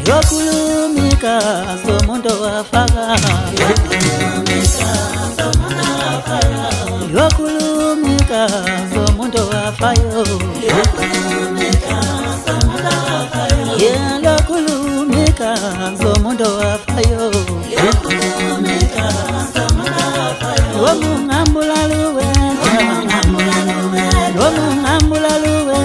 yokulumika zomuntu wafaka yokulumika zomuntu wafayo yokulumika zomuntu wafayo womungambulaluwe womungambulaluwe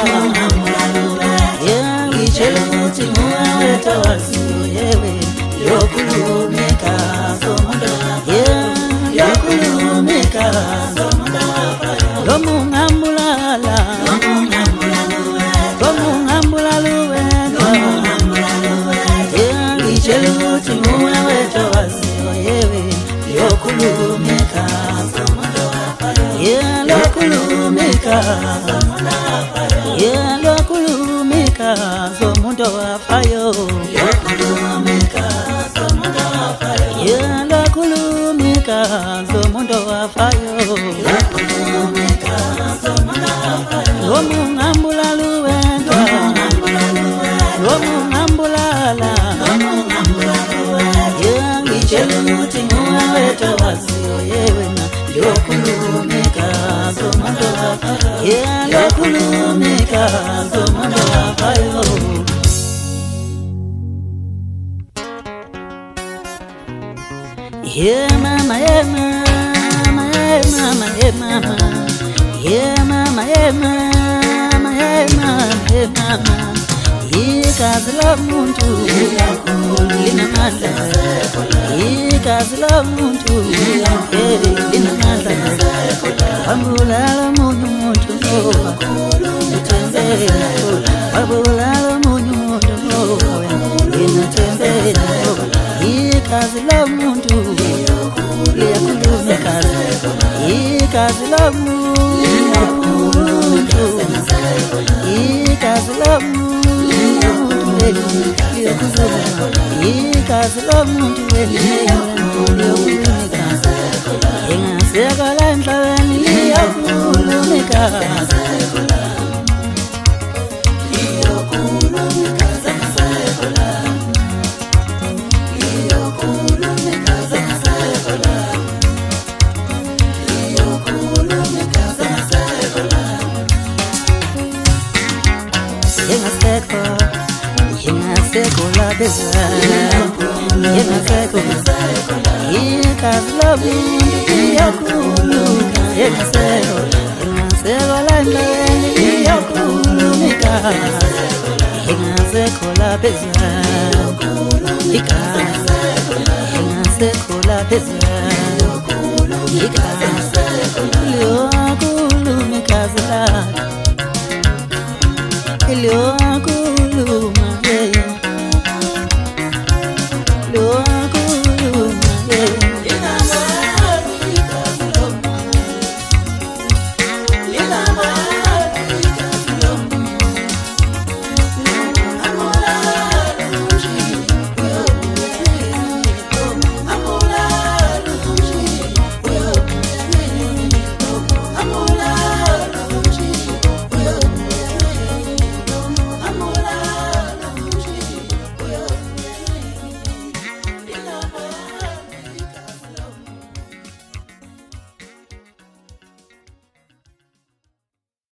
ngicheluthi muwethu wasiyewe yokulumika zomuntu yokulumika lomungambulala lomungambulaluwe ngicheluthi muwethu wasiyewe yokulumika yokulumika yokulumika zomuntu wafayo yokulumika zomuntu wafayo lomungambulaluwe lomungambulala ngicheluthi muwethu wasiyewe yokulumika zomuntu wafayo yokulumika zomuntu wafayo yeah mama yeah mama yeah mama yeah mama yeah mama yeah mama yeah mama yeah mama igazi lomuntu linamandla igazi lomuntu linamandla wabulala umuntu nitembela wabulala umuntu nitembela igazi lomuntu liyakulumika igazi lomuntu igazi lomuntu igazi lomuntu liyakulumika ingasekala emhlabeni liyakulumika Yengaseko la beza Yengaseko igazi lomuntu liyakulumika Yengaseko la emhlabeni liyakulumika Yengaseko la beza Yengaseko la beza